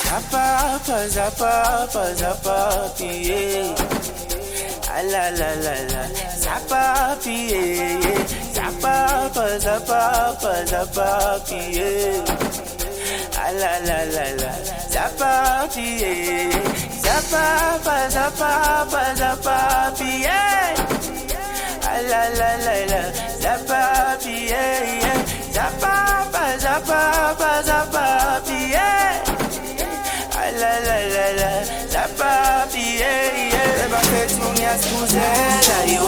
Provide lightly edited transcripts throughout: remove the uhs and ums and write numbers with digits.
Zapapi, yeah. Ah, la la la la, zapapi, yeah, yeah. Zapapi, yeah. Ah, la la la la, zapapi, yeah. Zapapi, yeah. Ah, la la la la, zapapi, yeah, yeah. Zapapi, yeah. La la la la, zapapi, yeah, yeah. Eba fetu ngiyasibuzela yo.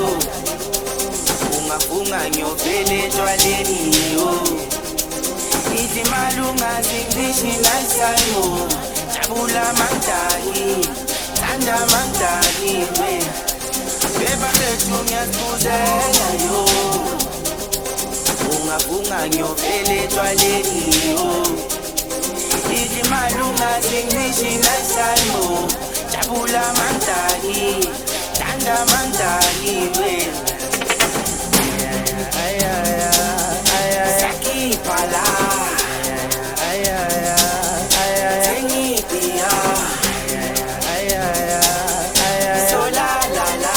Ungafunga ngiyovele etshwaleni yo. Ithi malunga zingishi nayisayo. Jabula mangdani, thanda mangdani we. Eba fetu ngiyasibuzela yo. Ungafunga ngiyovele etshwaleni yo. Ithi malunga zingishi nayisayo. Jabula mangdani, thanda mangdani we. Sakipala, Tengipia, so la la la.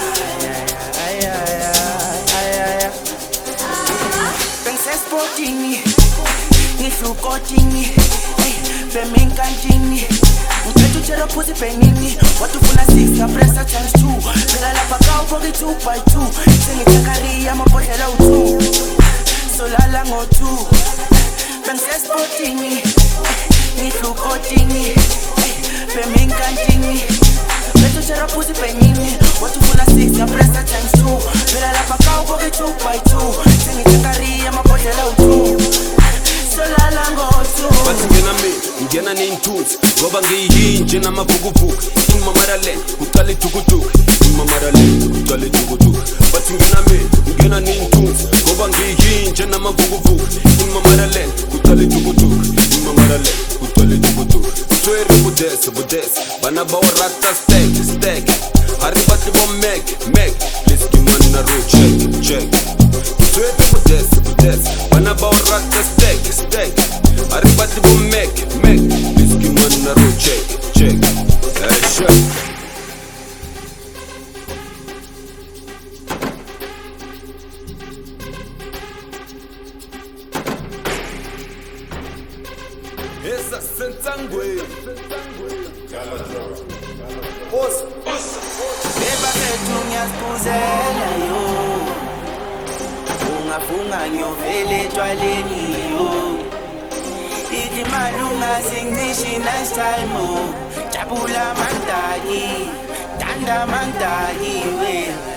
Princess Sporting, Nisukoting, Feminkanting. Chero pussy penini, watu kuna 6 na pressa times 2. Pela la pakao poki 2 by 2. Sini chakari ya mapotela utu. Solala ngotu. Princess Sporting, Nisukoting, Feminkanting. Chero pussy penini, watu kuna 6 na pressa times 2. Pela la pakao poki 2 by 2. Sini chakari ya mapotela utu. Solala ngotu. Ngena nintuthi ngoba ngiyinje namavukuvuku imamaralen uqale tukutuku imamaralen uqale tukutuku bathi ngena nintuthi ngoba ngiyinje namavukuvuku imamaralen uqale tukutuku imamaralen uqale tukutuku swere budese bana ba rata stack hari bathi bo make let's give money na road check swere budese bana ba rata stack hari bathi bo make let's give money na road check sure. Esa sentangwe Eba fetu ngiyasibuzela yo. Ungafunga ngiyovele etshwaleni yo. Ithi malunga zingishi nice time oh. Jabula mangdani, thanda mangdani we.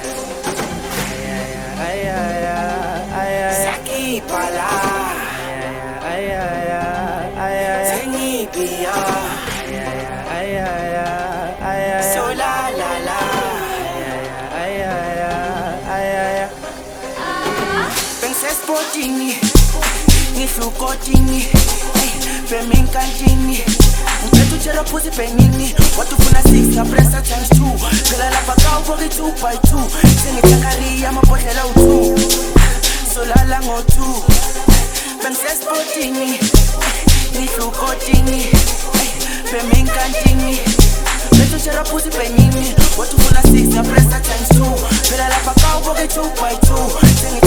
Sakipala, Tengipia, so la la la. Princess Sporting, Nisukoting, Feminkanting. Chero pussy penini, watu kuna 6 na pressa times 2. Pela la pakao poki 2 by 2. Sini chakari ya mapotela utu. Solala ngotu. Princess Sporting, Nisukoting, Feminkanting. Chero pussy penini, watu kuna 6 na pressa times 2. Pela la pakao poki 2 by 2.